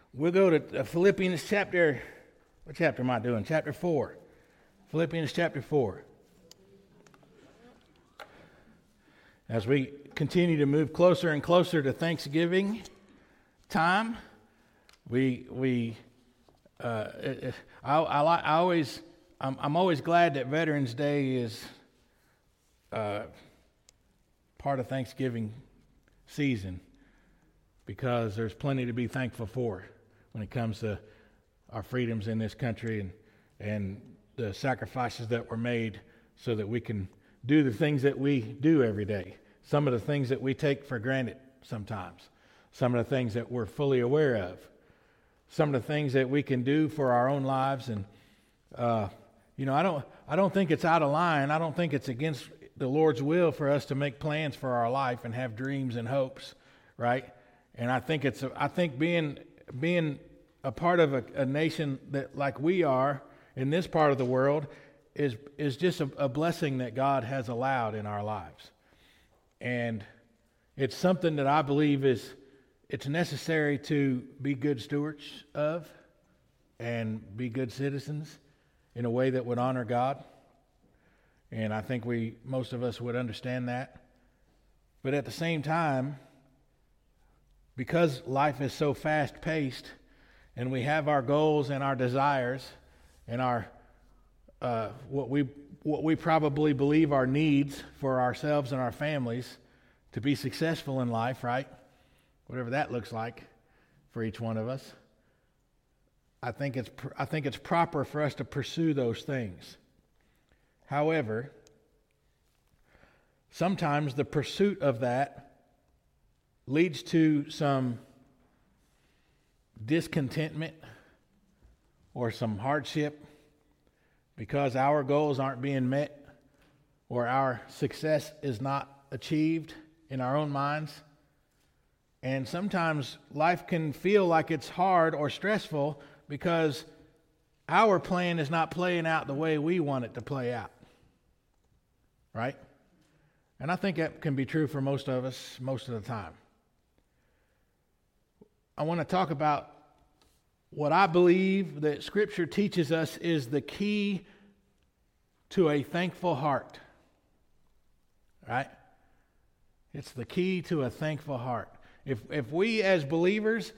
We'll go to Philippians chapter, what chapter am I doing? Chapter 4. Philippians chapter 4. As we continue to move closer and closer to Thanksgiving time, I'm always glad that Veterans Day is part of Thanksgiving season, because there's plenty to be thankful for when it comes to our freedoms in this country and the sacrifices that were made so that we can do the things that we do every day. Some of the things that we take for granted sometimes. Some of the things that we're fully aware of. Some of the things that we can do for our own lives. And, I don't think it's out of line. I don't think it's against the Lord's will for us to make plans for our life and have dreams and hopes, right? And I think being a part of a nation that like we are in this part of the world is just a blessing that God has allowed in our lives. And it's something that I believe it's necessary to be good stewards of and be good citizens in a way that would honor God. And I think most of us would understand that. But at the same time, because life is so fast-paced and we have our goals and our desires and our what we probably believe our needs for ourselves and our families to be successful in life, right? Whatever that looks like for each one of us. I think it's proper for us to pursue those things. However, sometimes the pursuit of that leads to some discontentment or some hardship because our goals aren't being met or our success is not achieved in our own minds. And sometimes life can feel like it's hard or stressful because our plan is not playing out the way we want it to play out. Right? And I think that can be true for most of us most of the time. I want to talk about what I believe that Scripture teaches us is the key to a thankful heart. Right? It's the key to a thankful heart. If we as believers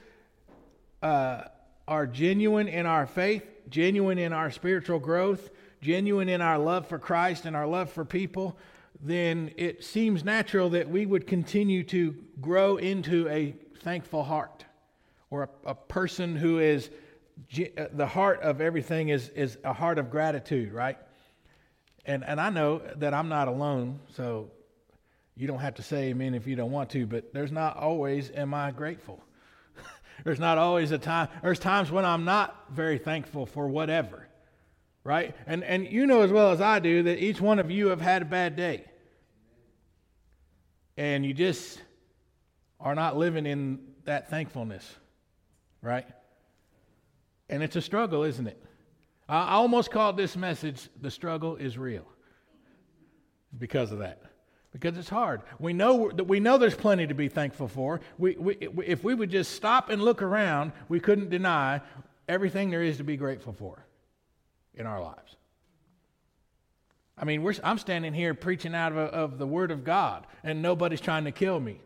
are genuine in our faith, genuine in our spiritual growth, genuine in our love for Christ and our love for people, then it seems natural that we would continue to grow into a thankful heart, or a person who is, the heart of everything is a heart of gratitude, right? And I know that I'm not alone, so you don't have to say amen if you don't want to, but there's not always am I grateful. There's not always there's times when I'm not very thankful for whatever, right? And you know as well as I do that each one of you have had a bad day. And you just are not living in that thankfulness, right? And it's a struggle, isn't it? I almost called this message, "The Struggle is Real," because of that. Because it's hard. We know there's plenty to be thankful for. If we would just stop and look around, we couldn't deny everything there is to be grateful for in our lives. I mean, I'm standing here preaching out of the Word of God, and nobody's trying to kill me.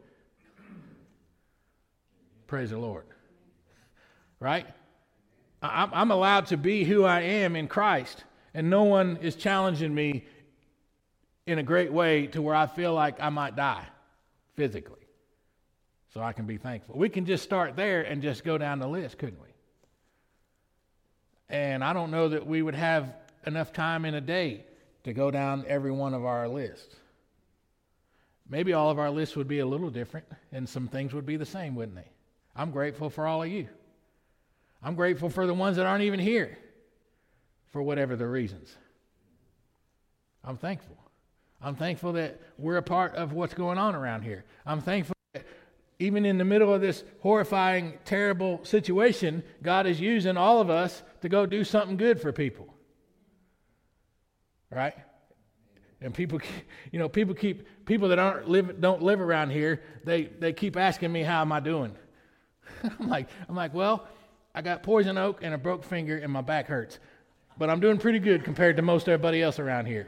Praise the Lord. Right? I'm allowed to be who I am in Christ, and no one is challenging me in a great way to where I feel like I might die physically. So I can be thankful. We can just start there and just go down the list, couldn't we? And I don't know that we would have enough time in a day to go down every one of our lists. Maybe all of our lists would be a little different and some things would be the same, wouldn't they? I'm grateful for all of you. I'm grateful for the ones that aren't even here for whatever the reasons. I'm thankful. I'm thankful that we're a part of what's going on around here. I'm thankful that even in the middle of this horrifying, terrible situation, God is using all of us to go do something good for people. Right? And people that don't live around here, they keep asking me, how am I doing? I'm like, well, I got poison oak and a broke finger and my back hurts. But I'm doing pretty good compared to most everybody else around here.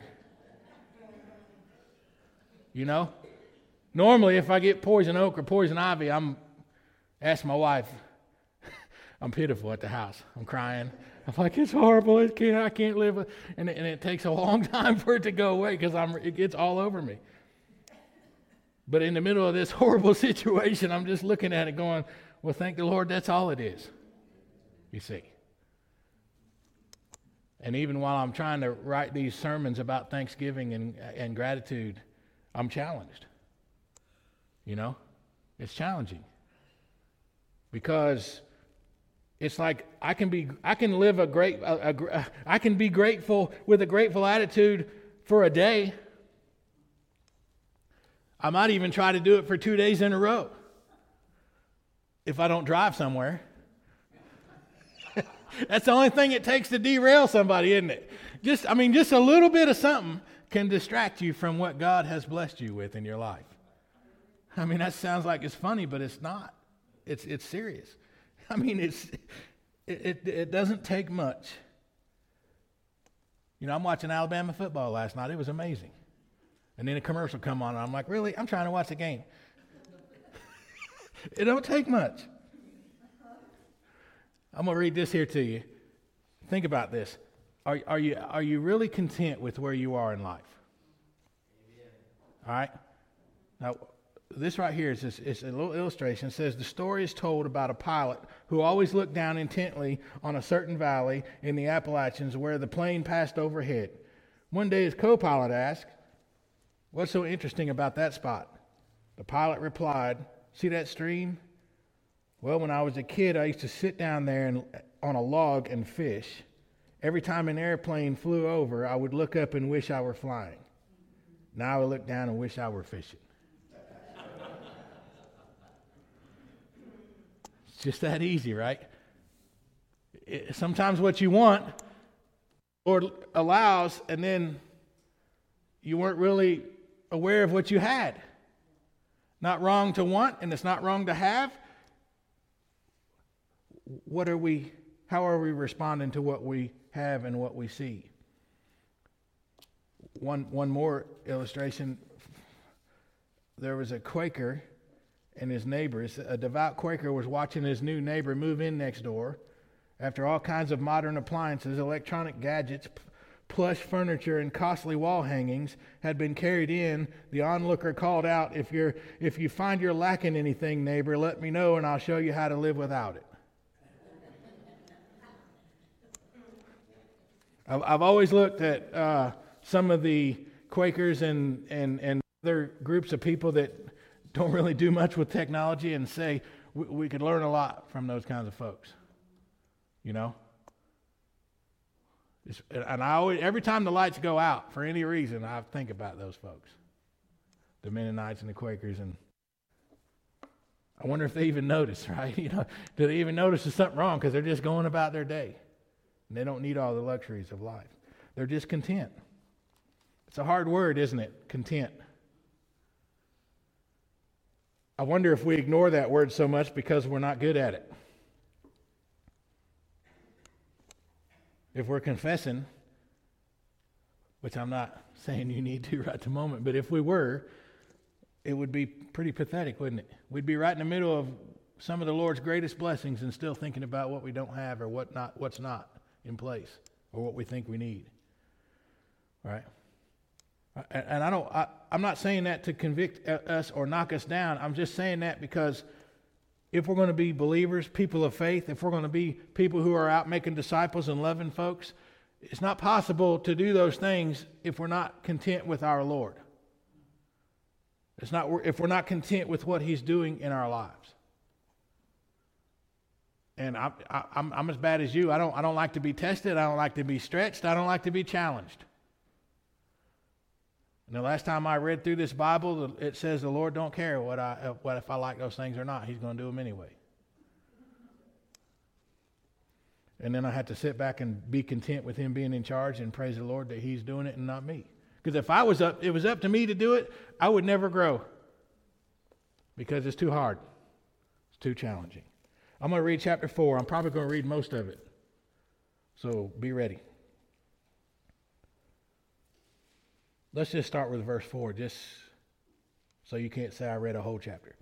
You know? Normally, if I get poison oak or poison ivy, ask my wife, I'm pitiful at the house. I'm crying. I'm like, it's horrible. I can't live with, and it takes a long time for it to go away because it gets all over me. But in the middle of this horrible situation, I'm just looking at it going, well, thank the Lord, that's all it is. You see. And even while I'm trying to write these sermons about Thanksgiving and gratitude, I'm challenged. You know, it's challenging because it's like I can be grateful with a grateful attitude for a day. I might even try to do it for 2 days in a row if I don't drive somewhere. That's the only thing it takes to derail somebody, isn't it? Just a little bit of something can distract you from what God has blessed you with in your life. I mean, that sounds like it's funny, but it's not. It's serious. I mean, it doesn't take much. You know, I'm watching Alabama football last night. It was amazing. And then a commercial come on, and I'm like, really? I'm trying to watch the game. It don't take much. I'm going to read this here to you. Think about this. Are you really content with where you are in life? All right? Now, this right here is a little illustration. It says, the story is told about a pilot who always looked down intently on a certain valley in the Appalachians where the plane passed overhead. One day his co-pilot asked, what's so interesting about that spot? The pilot replied, see that stream? Well, when I was a kid, I used to sit down there on a log and fish. Every time an airplane flew over, I would look up and wish I were flying. Now I look down and wish I were fishing. It's just that easy, right? Sometimes what you want, Lord allows, and then you weren't really aware of what you had. Not wrong to want, and it's not wrong to have. How are we responding to what we have and what we see? One more illustration. There was a Quaker and his neighbors. A devout Quaker was watching his new neighbor move in next door. After all kinds of modern appliances, electronic gadgets, plush furniture, and costly wall hangings had been carried in, the onlooker called out, if you find you're lacking anything, neighbor, let me know and I'll show you how to live without it. I've always looked at some of the Quakers and other groups of people that don't really do much with technology and say we could learn a lot from those kinds of folks. You know? And every time the lights go out, for any reason, I think about those folks. The Mennonites and the Quakers. And I wonder if they even notice, right? You know, do they even notice there's something wrong? Because they're just going about their day. And they don't need all the luxuries of life. They're just content. It's a hard word, isn't it? Content. I wonder if we ignore that word so much because we're not good at it. If we're confessing, which I'm not saying you need to right at the moment, but if we were, it would be pretty pathetic, wouldn't it? We'd be right in the middle of some of the Lord's greatest blessings and still thinking about what we don't have or what's not in place or what we think we need. Right? And I'm not saying that to convict us or knock us down. I'm just saying that because if we're going to be believers, people of faith, if we're going to be people who are out making disciples and loving folks, it's not possible to do those things if we're not content with our Lord. It's not if we're not content with what He's doing in our lives. And I'm as bad as you. I don't like to be tested. I don't like to be stretched. I don't like to be challenged. And the last time I read through this Bible, it says the Lord don't care what if I like those things or not. He's going to do them anyway. And then I had to sit back and be content with Him being in charge and praise the Lord that He's doing it and not me. Because if it was up to me to do it, I would never grow. Because it's too hard. It's too challenging. I'm going to read chapter 4. I'm probably going to read most of it. So be ready. Let's just start with verse 4, just so you can't say I read a whole chapter.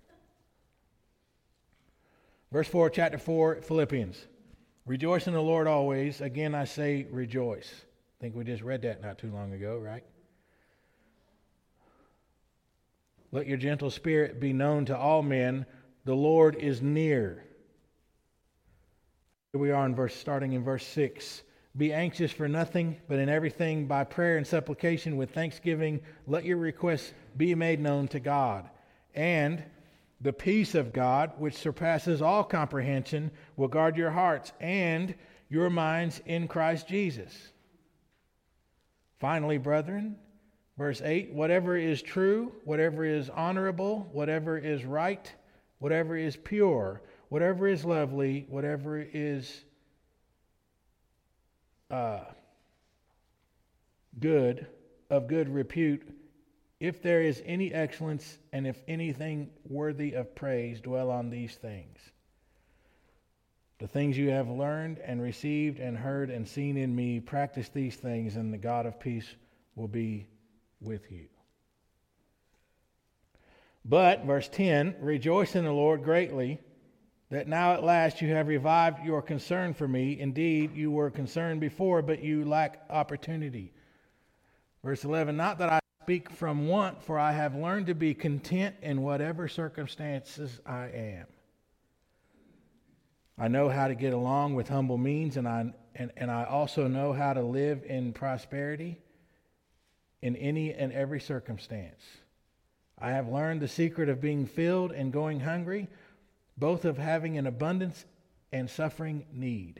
Verse 4, chapter 4, Philippians. Rejoice in the Lord always. Again, I say rejoice. I think we just read that not too long ago, right? Let your gentle spirit be known to all men. The Lord is near. Here we are starting in verse 6. Be anxious for nothing, but in everything by prayer and supplication with thanksgiving, let your requests be made known to God. And the peace of God, which surpasses all comprehension, will guard your hearts and your minds in Christ Jesus. Finally, brethren, verse 8, whatever is true, whatever is honorable, whatever is right, whatever is pure, whatever is lovely, whatever is good, of good repute, if there is any excellence and if anything worthy of praise, dwell on these things. The things you have learned and received and heard and seen in me, practice these things, and the God of peace will be with you. But, verse 10, rejoice in the Lord greatly, that now at last you have revived your concern for me. Indeed, you were concerned before, but you lack opportunity. Verse 11, not that I speak from want, for I have learned to be content in whatever circumstances I am. I know how to get along with humble means, and I also know how to live in prosperity in any and every circumstance. I have learned the secret of being filled and going hungry, both of having an abundance and suffering need.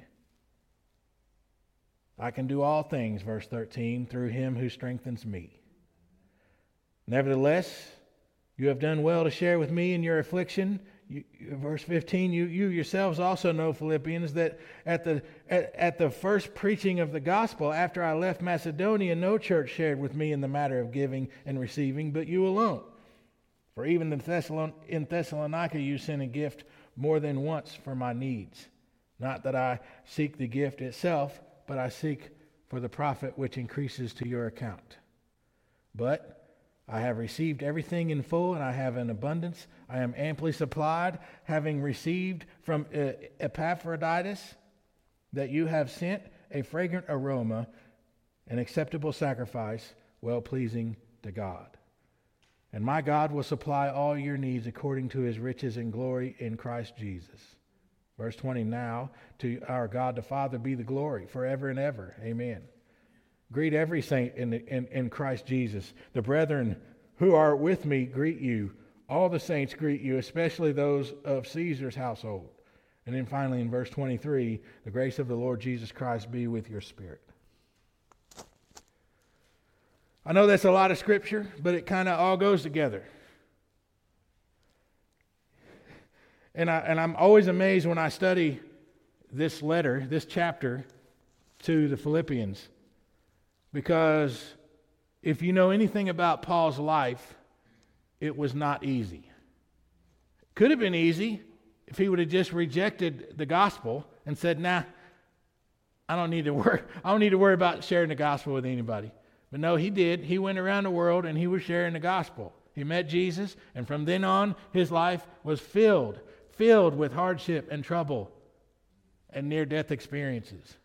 I can do all things, verse 13, through him who strengthens me. Nevertheless, you have done well to share with me in your affliction. Verse 15, you yourselves also know, Philippians, that at the first preaching of the gospel, after I left Macedonia, no church shared with me in the matter of giving and receiving, but you alone. For even in Thessalonica you sent a gift more than once for my needs. Not that I seek the gift itself, but I seek for the profit which increases to your account. But I have received everything in full, and I have an abundance. I am amply supplied, having received from Epaphroditus that you have sent a fragrant aroma, an acceptable sacrifice, well-pleasing to God. And my God will supply all your needs according to his riches and glory in Christ Jesus. Verse 20, now to our God the Father be the glory forever and ever. Amen. Greet every saint in Christ Jesus. The brethren who are with me greet you. All the saints greet you, especially those of Caesar's household. And then finally in verse 23, the grace of the Lord Jesus Christ be with your spirit. I know that's a lot of scripture, but it kind of all goes together. And I'm always amazed when I study this letter, this chapter to the Philippians, because if you know anything about Paul's life, it was not easy. Could have been easy if he would have just rejected the gospel and said, nah, I don't need to worry about sharing the gospel with anybody. But no, he did. He went around the world and he was sharing the gospel. He met Jesus, and from then on, his life was filled with hardship and trouble and near-death experiences.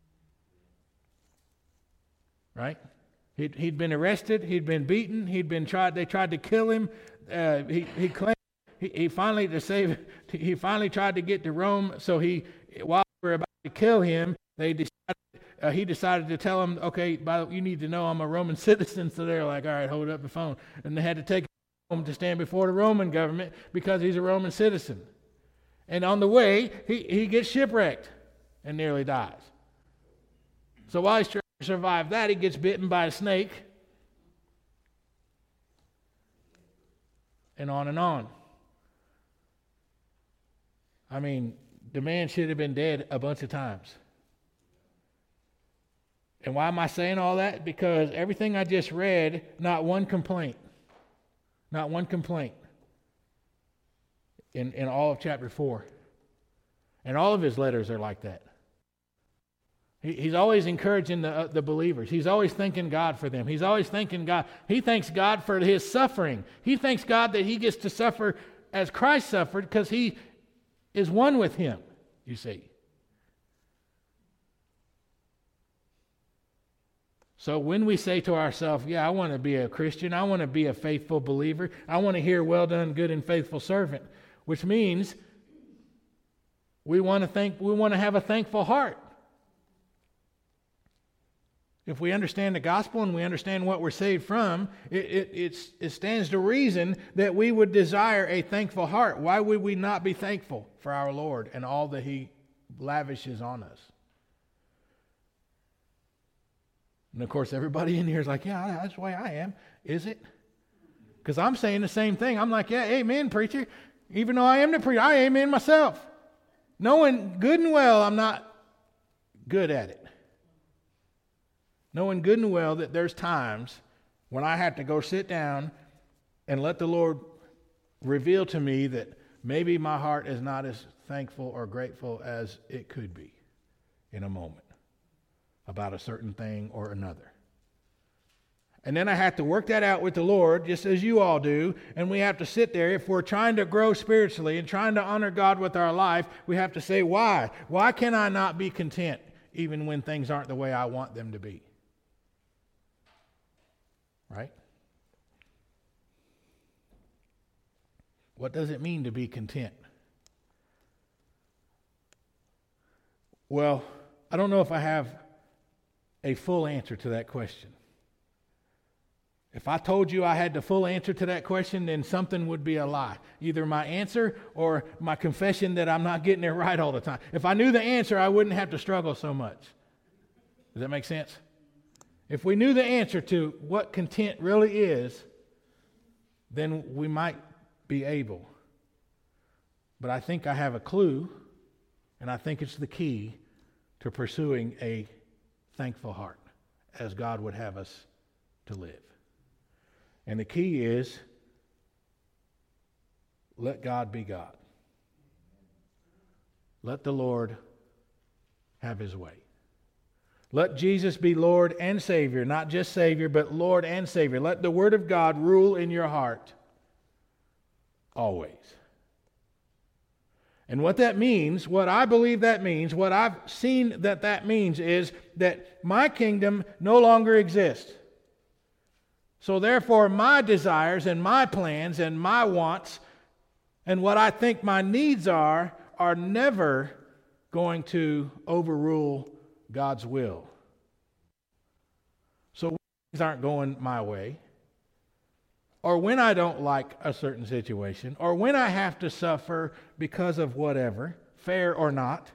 Right? He'd been arrested. He'd been beaten. They tried to kill him. He claimed he finally tried to get to Rome. So while they were about to kill him, he decided to tell him, okay, you need to know I'm a Roman citizen. So they're like, all right, hold up the phone. And they had to take him to stand before the Roman government because he's a Roman citizen. And on the way, he gets shipwrecked and nearly dies. So while he's trying to survive that, he gets bitten by a snake. And on and on. I mean, the man should have been dead a bunch of times. And why am I saying all that? Because everything I just read, not one complaint. Not one complaint in all of chapter 4. And all of his letters are like that. He's always encouraging the believers. He's always thanking God for them. He's always thanking God. He thanks God for his suffering. He thanks God that he gets to suffer as Christ suffered because he is one with him, you see. So when we say to ourselves, yeah, I want to be a Christian, I want to be a faithful believer, I want to hear, well done, good and faithful servant, which means we want to have a thankful heart. If we understand the gospel and we understand what we're saved from, it stands to reason that we would desire a thankful heart. Why would we not be thankful for our Lord and all that he lavishes on us? And of course, everybody in here is like, yeah, that's the way I am. Is it? Because I'm saying the same thing. I'm like, yeah, amen, preacher. Even though I am the preacher, I amen myself. Knowing good and well I'm not good at it. Knowing good and well that there's times when I have to go sit down and let the Lord reveal to me that maybe my heart is not as thankful or grateful as it could be in a moment about a certain thing or another. And then I have to work that out with the Lord, just as you all do, and we have to sit there. If we're trying to grow spiritually and trying to honor God with our life, we have to say, why? Why can I not be content even when things aren't the way I want them to be? Right? What does it mean to be content? Well, I don't know if I have a full answer to that question. If I told you I had the full answer to that question, then something would be a lie. Either my answer or my confession that I'm not getting it right all the time. If I knew the answer, I wouldn't have to struggle so much. Does that make sense? If we knew the answer to what content really is, then we might be able. But I think I have a clue, and I think it's the key to pursuing a thankful heart as God would have us to live. And the key is, let God be God. Let the Lord have his way. Let Jesus be Lord and Savior, not just Savior, but Lord and Savior. Let the Word of God rule in your heart always. And what that means, what I believe that means, what I've seen that means is that my kingdom no longer exists. So therefore, my desires and my plans and my wants and what I think my needs are never going to overrule God's will. So when things aren't going my way, or when I don't like a certain situation, or when I have to suffer because of whatever, fair or not,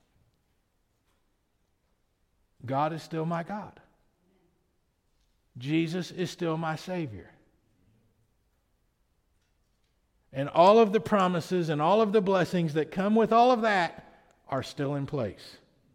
God is still my God. Jesus is still my Savior. And all of the promises and all of the blessings that come with all of that are still in place.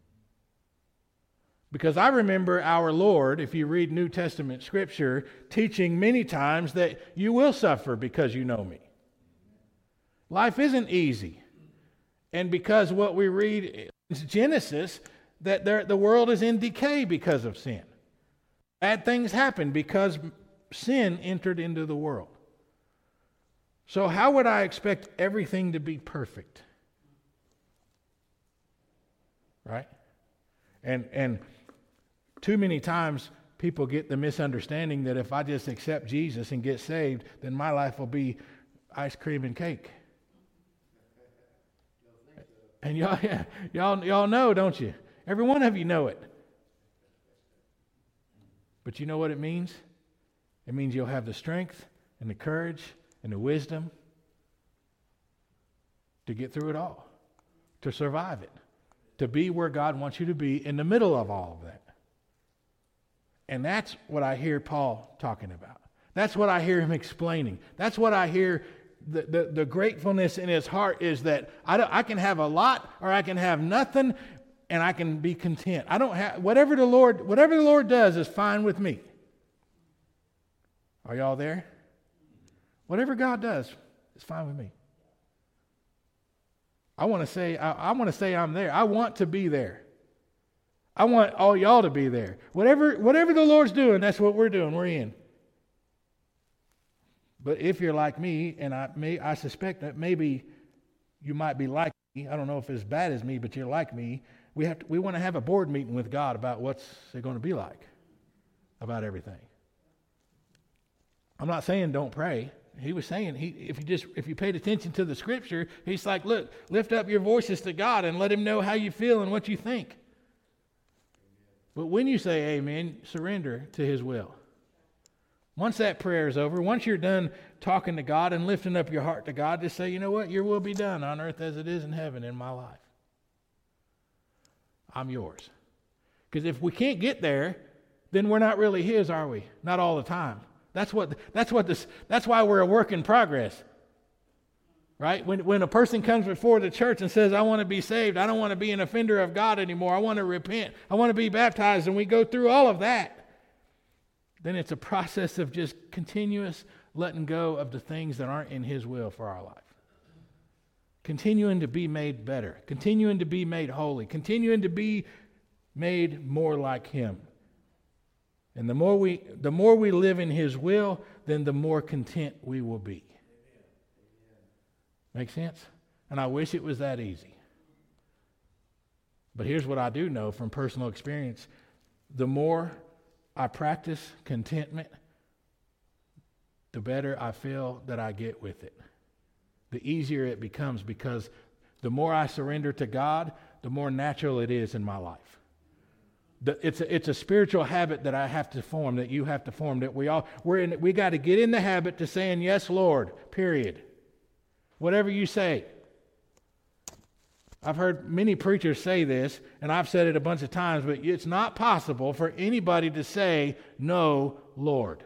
Because I remember our Lord, if you read New Testament Scripture, teaching many times that you will suffer because you know me. Life isn't easy. And because what we read in Genesis, that the world is in decay because of sin. Bad things happen because sin entered into the world. So how would I expect everything to be perfect? Right? And too many times people get the misunderstanding that if I just accept Jesus and get saved, then my life will be ice cream and cake. And y'all know, don't you? Every one of you know it. But you know what it means? It means you'll have the strength and the courage and the wisdom to get through it all, to survive it, to be where God wants you to be in the middle of all of that. And that's what I hear Paul talking about. That's what I hear him explaining. That's what I hear the gratefulness in his heart is that I can have a lot or I can have nothing and I can be content. I don't have whatever the Lord does is fine with me. Are y'all there? Whatever God does is fine with me. I want to say I'm there. I want to be there. I want all y'all to be there. Whatever the Lord's doing, that's what we're doing. We're in. But if you're like me, and I suspect that maybe you might be like me. I don't know if it's as bad as me, but you're like me. We want to have a board meeting with God about what's it going to be like about everything. I'm not saying don't pray. He was saying if you paid attention to the scripture, he's like, look, lift up your voices to God and let him know how you feel and what you think. But when you say amen, surrender to his will. Once that prayer is over, once you're done talking to God and lifting up your heart to God, just say, you know what, your will be done on earth as it is in heaven in my life. I'm yours. Because if we can't get there, then we're not really his, are we? Not all the time. That's why we're a work in progress. Right? When a person comes before the church and says, I want to be saved, I don't want to be an offender of God anymore, I want to repent, I want to be baptized, and we go through all of that, then it's a process of just continuous letting go of the things that aren't in his will for our life. Continuing to be made better, continuing to be made holy, continuing to be made more like him. And the more we live in his will, then the more content we will be. Make sense? And I wish it was that easy. But here's what I do know from personal experience. The more I practice contentment, the better I feel that I get with it. The easier it becomes, because the more I surrender to God, the more natural it is in my life. It's a spiritual habit that I have to form, that you have to form, that we got to get in the habit to saying, yes, Lord, period. Whatever you say. I've heard many preachers say this, and I've said it a bunch of times, but it's not possible for anybody to say, no, Lord.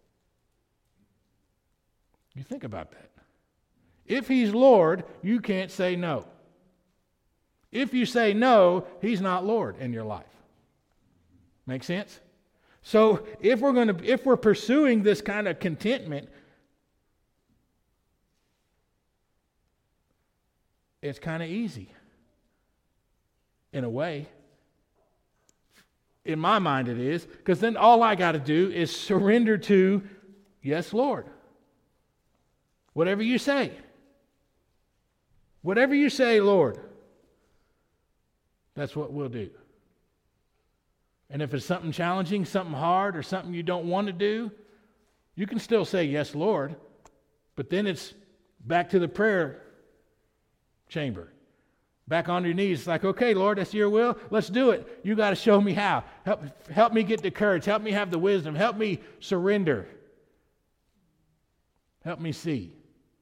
You think about that. If he's Lord, you can't say no. If you say no, he's not Lord in your life. Make sense? So if we're pursuing this kind of contentment, it's kind of easy. In a way. In my mind it is, because then all I got to do is surrender to, yes, Lord. Whatever you say. Whatever you say, Lord. That's what we'll do. And if it's something challenging, something hard, or something you don't want to do, you can still say, yes, Lord. But then it's back to the prayer chamber. Back on your knees. It's like, okay, Lord, that's your will. Let's do it. You got to show me how. Help me get the courage. Help me have the wisdom. Help me surrender. Help me see.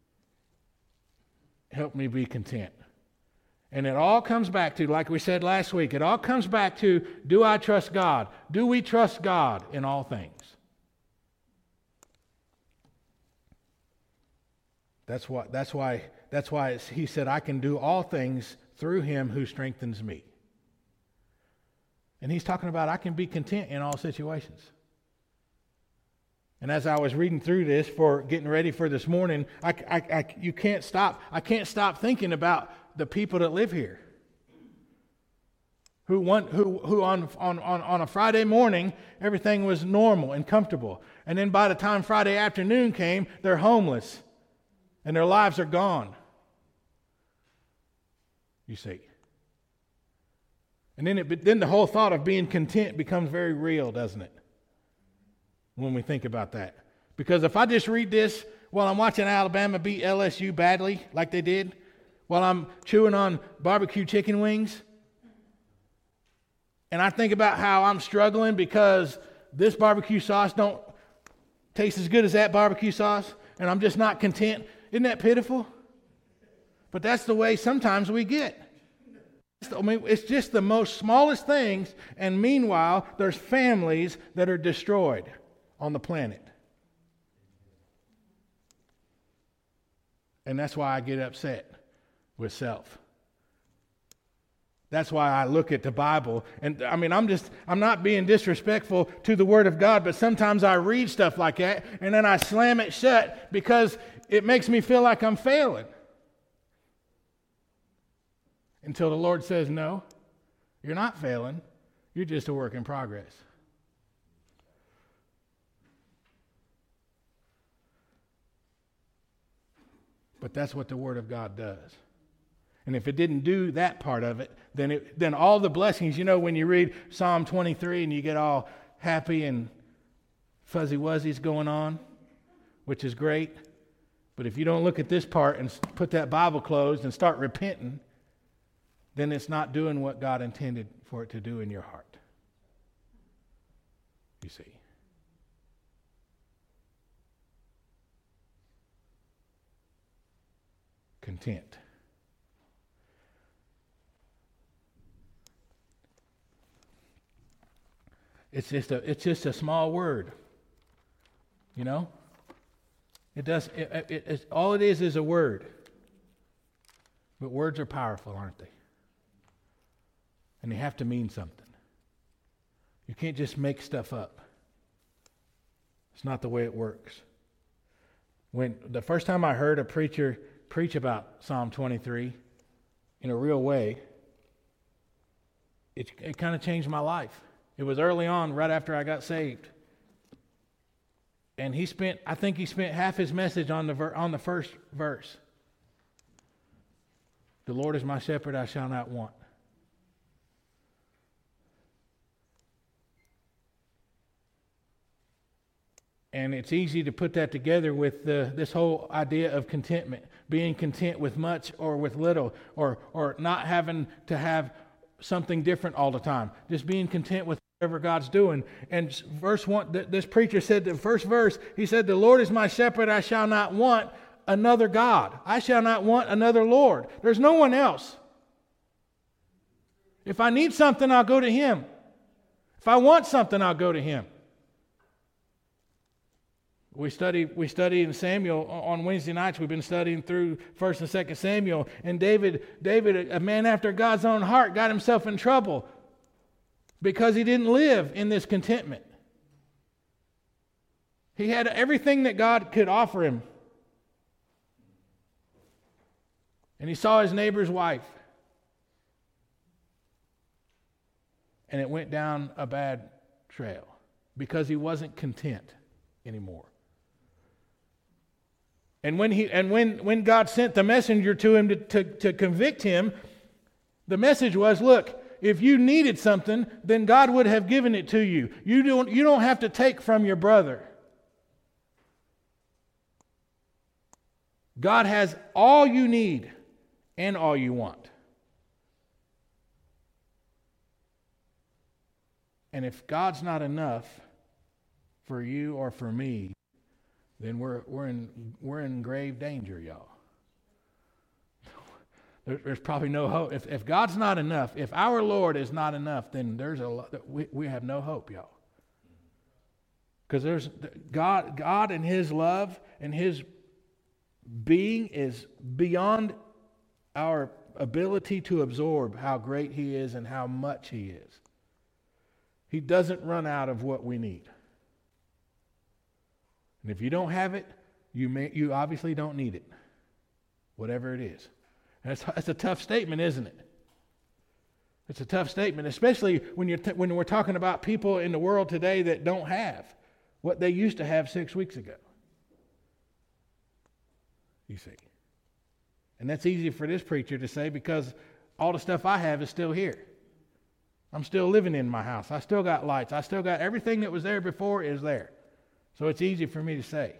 Help me be content. And it all comes back to, like we said last week, it all comes back to, do I trust God? Do we trust God in all things? That's why he said, I can do all things through him who strengthens me. And he's talking about I can be content in all situations. And as I was reading through this for getting ready for this morning, I can't stop thinking about the people that live here. Who on a Friday morning everything was normal and comfortable. And then by the time Friday afternoon came, they're homeless. And their lives are gone. You see. And then the whole thought of being content becomes very real, doesn't it? When we think about that. Because if I just read this while I'm watching Alabama beat LSU badly, like they did, while I'm chewing on barbecue chicken wings, and I think about how I'm struggling because this barbecue sauce don't taste as good as that barbecue sauce, and I'm just not content, isn't that pitiful? But that's the way sometimes we get. I mean, it's just the most smallest things, and meanwhile, there's families that are destroyed on the planet. And that's why I get upset with self. That's why I look at the Bible, and I mean, I'm not being disrespectful to the Word of God, but sometimes I read stuff like that, and then I slam it shut because it makes me feel like I'm failing. until the Lord says, no, you're not failing. You're just a work in progress. But that's what the Word of God does. And if it didn't do that part of it, then all the blessings, when you read Psalm 23 and you get all happy and fuzzy wuzzies going on, which is great. But if you don't look at this part and put that Bible closed and start repenting, then it's not doing what God intended for it to do in your heart. You see. Content. It's just a small word. It's all it is a word. But words are powerful, aren't they? And they have to mean something. You can't just make stuff up. It's not the way it works. When the first time I heard a preacher preach about Psalm 23 in a real way, it kind of changed my life. It was early on, right after I got saved. And I think he spent half his message on the first verse. The Lord is my shepherd, I shall not want. And it's easy to put that together with this whole idea of contentment, being content with much or with little, or not having to have something different all the time, just being content with whatever God's doing. And verse 1, this preacher said, the first verse, he said, the Lord is my shepherd, I shall not want another God. I shall not want another Lord. There's no one else. If I need something, I'll go to Him. If I want something, I'll go to Him. We study in Samuel on Wednesday nights. We've been studying through 1st and 2nd Samuel. And David, a man after God's own heart, got himself in trouble because he didn't live in this contentment. He had everything that God could offer him. And he saw his neighbor's wife. And it went down a bad trail because he wasn't content anymore. And when God sent the messenger to him to convict him, the message was, look, if you needed something, then God would have given it to you. You don't have to take from your brother. God has all you need and all you want. And if God's not enough for you or for me, then we're in grave danger, y'all. There's probably no hope. If God's not enough, if our Lord is not enough, then we have no hope, y'all. Because there's God and His love and His being is beyond our ability to absorb how great He is and how much He is. He doesn't run out of what we need. And if you don't have it, you obviously don't need it, whatever it is. And that's a tough statement, isn't it? It's a tough statement, especially when we're talking about people in the world today that don't have what they used to have 6 weeks ago. You see. And that's easy for this preacher to say because all the stuff I have is still here. I'm still living in my house. I still got lights. I still got everything that was there before is there. So it's easy for me to say.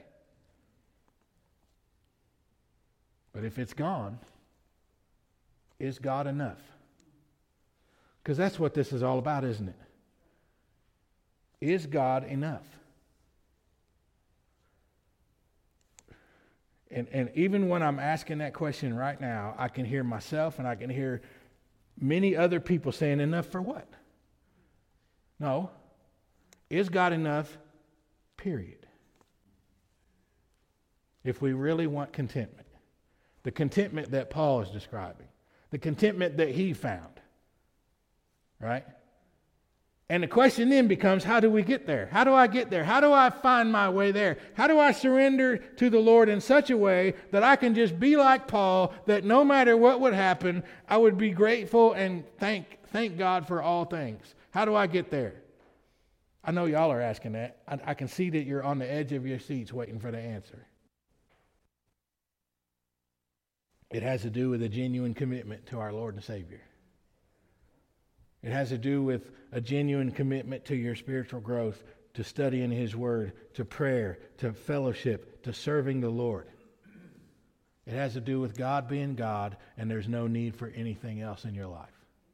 But if it's gone, is God enough? Because that's what this is all about, isn't it? Is God enough? And even when I'm asking that question right now, I can hear myself and I can hear many other people saying, enough for what? No. Is God enough? Period. If we really want contentment, the contentment that Paul is describing, the contentment that he found, right? And the question then becomes, how do we get there? How do I get there? How do I find my way there? How do I surrender to the Lord in such a way that I can just be like Paul, that no matter what would happen, I would be grateful and thank God for all things? How do I get there? I know y'all are asking that. I can see that you're on the edge of your seats waiting for the answer. It has to do with a genuine commitment to our Lord and Savior. It has to do with a genuine commitment to your spiritual growth, to studying His Word, to prayer, to fellowship, to serving the Lord. It has to do with God being God, and there's no need for anything else in your life.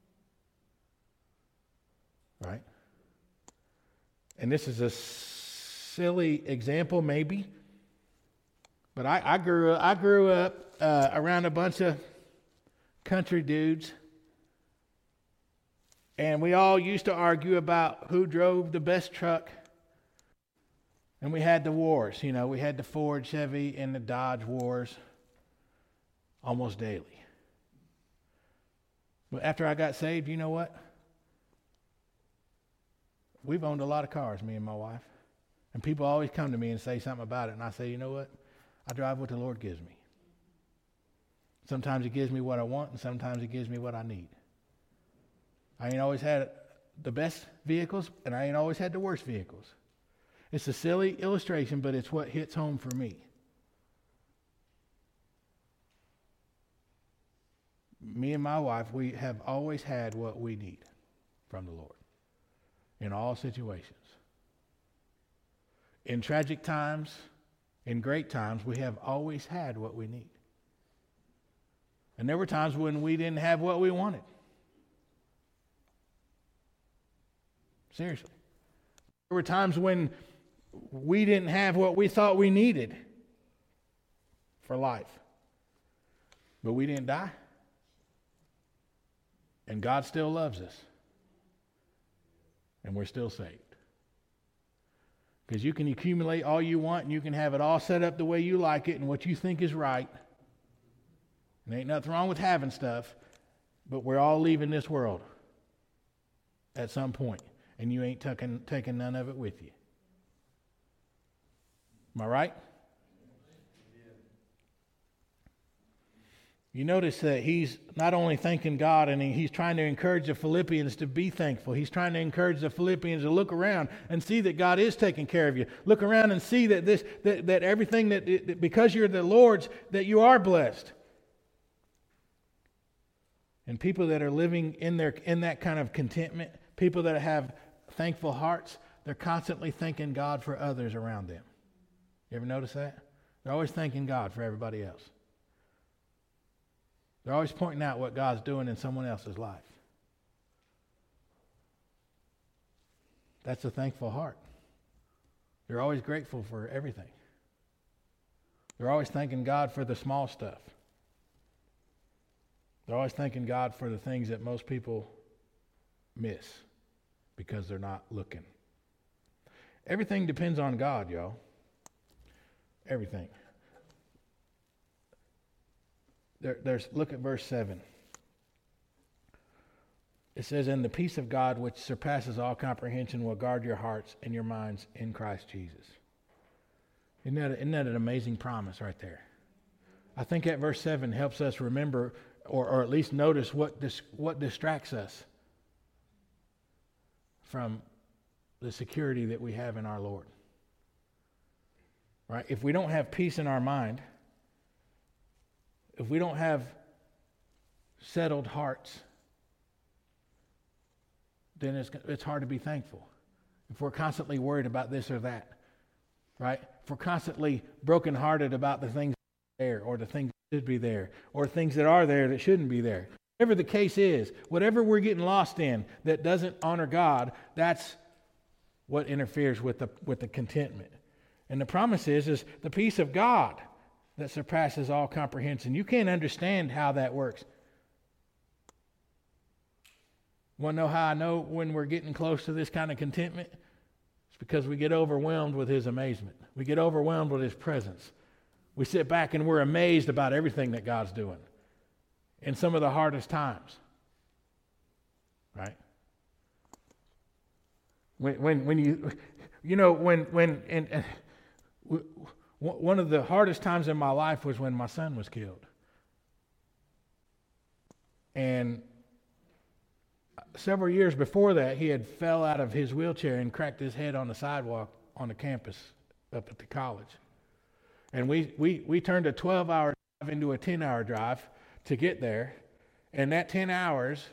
Right? And this is a silly example, maybe, but I grew up around a bunch of country dudes. And we all used to argue about who drove the best truck. And we had the wars. You know, we had the Ford, Chevy, and the Dodge wars almost daily. But after I got saved, you know what? We've owned a lot of cars, me and my wife. And people always come to me and say something about it. And I say, you know what? I drive what the Lord gives me. Sometimes He gives me what I want, and sometimes He gives me what I need. I ain't always had the best vehicles, and I ain't always had the worst vehicles. It's a silly illustration, but it's what hits home for me. Me and my wife, we have always had what we need from the Lord in all situations. In tragic times, in great times, we have always had what we need. And there were times when we didn't have what we wanted. Seriously. There were times when we didn't have what we thought we needed for life. But we didn't die. And God still loves us. And we're still saved. Because you can accumulate all you want, and you can have it all set up the way you like it and what you think is right. And there ain't nothing wrong with having stuff, but we're all leaving this world at some point. And you ain't taking none of it with you. Am I right? You notice that he's not only thanking God, and he's trying to encourage the Philippians to be thankful. He's trying to encourage the Philippians to look around and see that God is taking care of you. Look around and see that that everything that because you're the Lord's, that you are blessed. And people that are living in that kind of contentment, people that have thankful hearts, they're constantly thanking God for others around them. You ever notice that? They're always thanking God for everybody else. They're always pointing out what God's doing in someone else's life. That's a thankful heart. They're always grateful for everything. They're always thanking God for the small stuff. They're always thanking God for the things that most people miss because they're not looking. Everything depends on God, y'all. Everything. Look at verse 7. It says, "And the peace of God, which surpasses all comprehension, will guard your hearts and your minds in Christ Jesus." Isn't that an amazing promise right there? I think that verse 7 helps us remember, or at least notice what distracts us from the security that we have in our Lord. Right? If we don't have peace in our mind, if we don't have settled hearts, then it's hard to be thankful. If we're constantly worried about this or that, right? If we're constantly brokenhearted about the things that are there, or the things that should be there, or things that are there that shouldn't be there. Whatever the case is, whatever we're getting lost in that doesn't honor God, that's what interferes with the contentment. And the promise is the peace of God that surpasses all comprehension. You can't understand how that works. Want to know how I know when we're getting close to this kind of contentment? It's because we get overwhelmed with His amazement. We get overwhelmed with His presence. We sit back and we're amazed about everything that God's doing in some of the hardest times. Right? When one of the hardest times in my life was when my son was killed. And several years before that, he had fell out of his wheelchair and cracked his head on the sidewalk on the campus up at the college. And we turned a 12-hour drive into a 10-hour drive to get there. And that 10 hours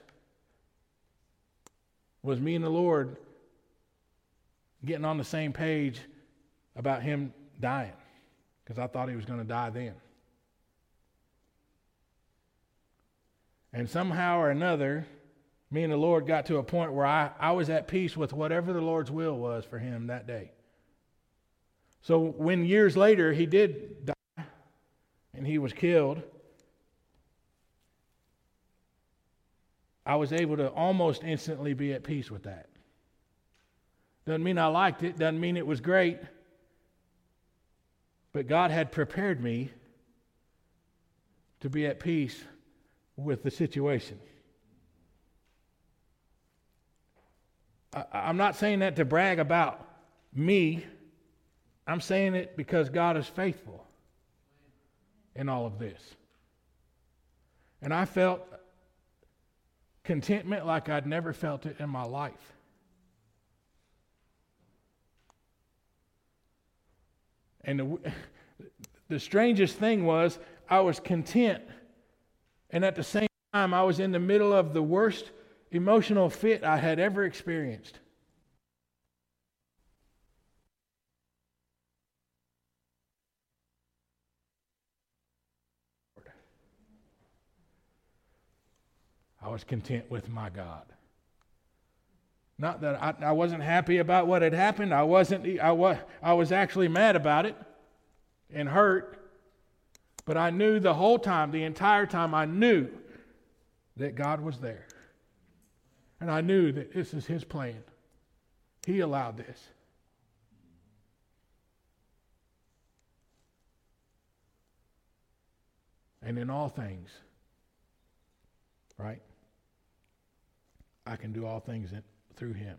was me and the Lord getting on the same page about him dying, because I thought he was going to die then. And somehow or another, me and the Lord got to a point where I was at peace with whatever the Lord's will was for him that day. So when years later he did die and he was killed, I was able to almost instantly be at peace with that. Doesn't mean I liked it, doesn't mean it was great, but God had prepared me to be at peace with the situation. I'm not saying that to brag about me. I'm saying it because God is faithful in all of this. And I felt contentment like I'd never felt it in my life. And the strangest thing was, I was content, and at the same time I was in the middle of the worst emotional fit I had ever experienced. I was content with my God. Not that I wasn't happy about what had happened. I was actually mad about it and hurt. But I knew the whole time, the entire time, I knew that God was there. And I knew that this is His plan. He allowed this. And in all things, right? I can do all things through Him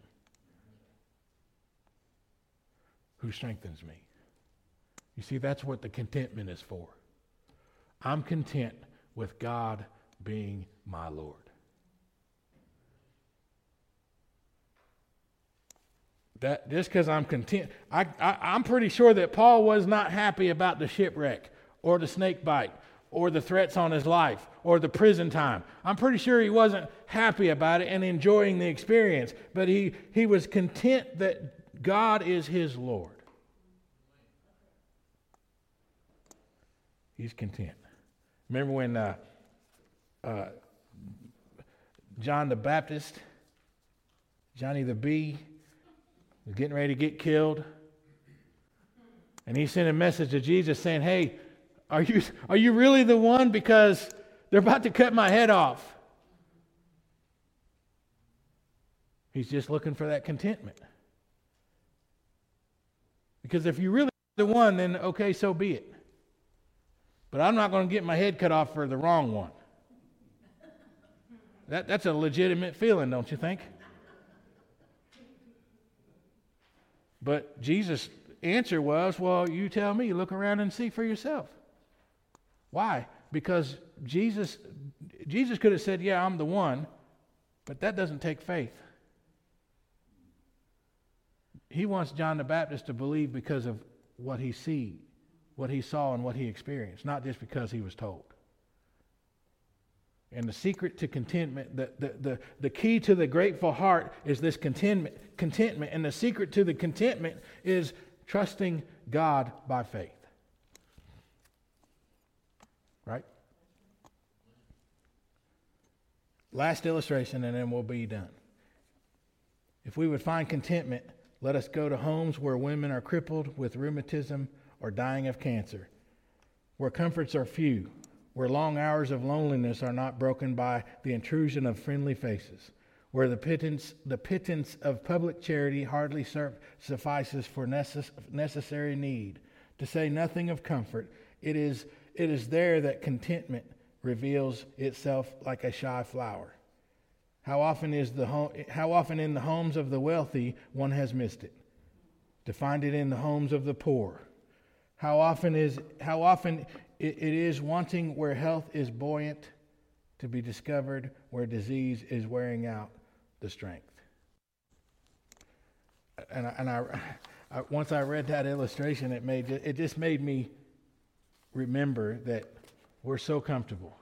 who strengthens me. You see, that's what the contentment is for. I'm content with God being my Lord. That just because I'm content, I'm pretty sure that Paul was not happy about the shipwreck or the snake bite or the threats on his life or the prison time. I'm pretty sure he wasn't happy about it and enjoying the experience, but he was content that God is his Lord. He's content. Remember when John the Baptist, Johnny the Bee, was getting ready to get killed, and he sent a message to Jesus saying, "Hey, are you really the one? Because they're about to cut my head off." He's just looking for that contentment. Because if you really are the one, then okay, so be it. But I'm not going to get my head cut off for the wrong one. That's a legitimate feeling, don't you think? But Jesus' answer was, well, you tell me, look around and see for yourself. Why? Because Jesus could have said, yeah, I'm the one, but that doesn't take faith. He wants John the Baptist to believe because of what he saw and what he experienced, not just because he was told. And the secret to contentment, the key to the grateful heart is this contentment. And the secret to the contentment is trusting God by faith. Right? Last illustration and then we'll be done. If we would find contentment, let us go to homes where women are crippled with rheumatism or dying of cancer, where comforts are few, where long hours of loneliness are not broken by the intrusion of friendly faces, where the pittance of public charity hardly suffices for necessary need, to say nothing of comfort. It is there that contentment reveals itself like a shy flower. How often in the homes of the wealthy one has missed it, to find it in the homes of the poor. How often it is wanting where health is buoyant, to be discovered where disease is wearing out the strength. And I once I read that illustration, it just made me remember that we're so comfortable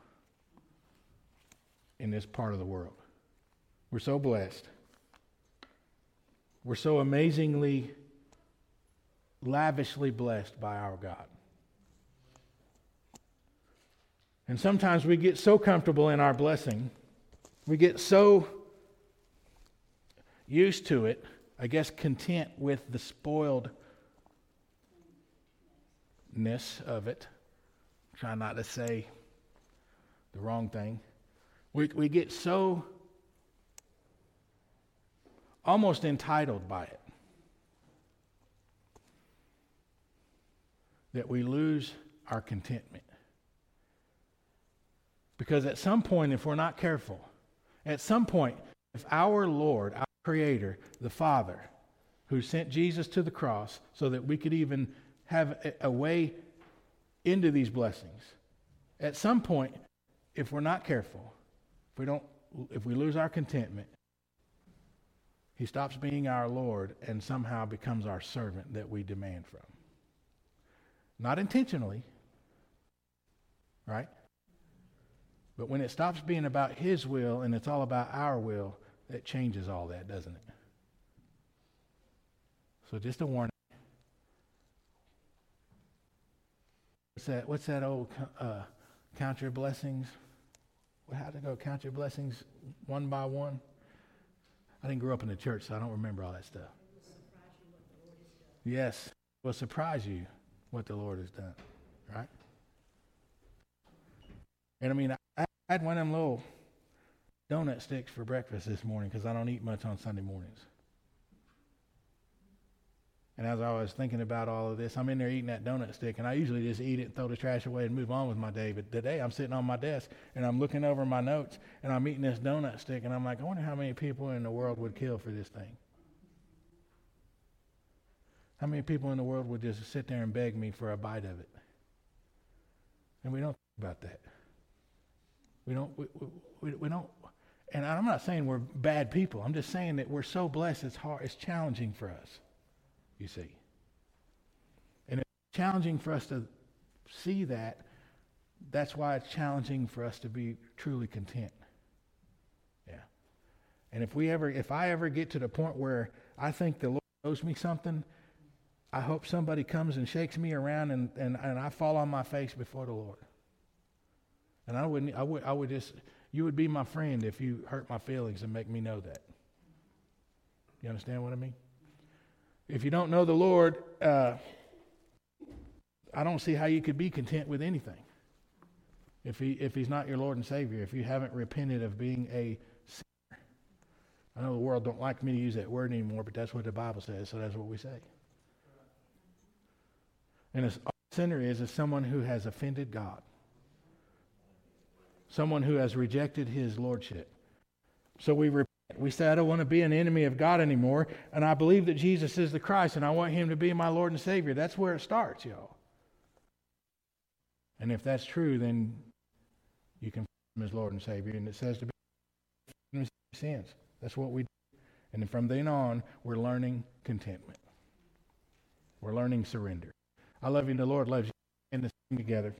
in this part of the world. We're so blessed. We're so amazingly, lavishly blessed by our God. And sometimes we get so comfortable in our blessing, we get so used to it, I guess content with the spoiledness of it. Try not to say the wrong thing. We get so almost entitled by it that we lose our contentment. Because at some point, if we're not careful, at some point, if our Lord, our Creator, the Father, who sent Jesus to the cross so that we could even have a way into these blessings, at some point, if we're not careful, if we lose our contentment, He stops being our Lord and somehow becomes our servant that we demand from. Not intentionally, right? But when it stops being about His will and it's all about our will, it changes all that, doesn't it? So just a warning. What's that old count your blessings? How to go count your blessings one by one? I didn't grow up in the church, so I don't remember all that stuff. Yes, it will surprise you what the Lord has done, right? And I mean, I had one of them little donut sticks for breakfast this morning because I don't eat much on Sunday mornings. And as I was thinking about all of this, I'm in there eating that donut stick, and I usually just eat it and throw the trash away and move on with my day. But today I'm sitting on my desk, and I'm looking over my notes, and I'm eating this donut stick, and I'm like, I wonder how many people in the world would kill for this thing. How many people in the world would just sit there and beg me for a bite of it? And we don't think about that. We don't, and I'm not saying we're bad people. I'm just saying that we're so blessed, it's hard, it's challenging for us, you see. And it's challenging for us to see that. That's why it's challenging for us to be truly content. Yeah. And if I ever get to the point where I think the Lord owes me something, I hope somebody comes and shakes me around and I fall on my face before the Lord. And I would just, you would be my friend if you hurt my feelings and make me know that. You understand what I mean? If you don't know the Lord, I don't see how you could be content with anything. If He's not your Lord and Savior, if you haven't repented of being a sinner. I know the world don't like me to use that word anymore, but that's what the Bible says, so that's what we say. And a sinner is someone who has offended God. Someone who has rejected His lordship. So we repent. We say, I don't want to be an enemy of God anymore, and I believe that Jesus is the Christ, and I want Him to be my Lord and Savior. That's where it starts, y'all. And if that's true, then you can Him as Lord and Savior, and it says to be sins. That's what we do. And then from then on, we're learning contentment. We're learning surrender. I love you, and the Lord loves you. And this thing together.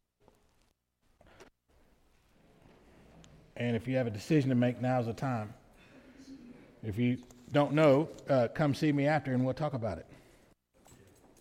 And if you have a decision to make, now's the time. If you don't know, come see me after and we'll talk about it.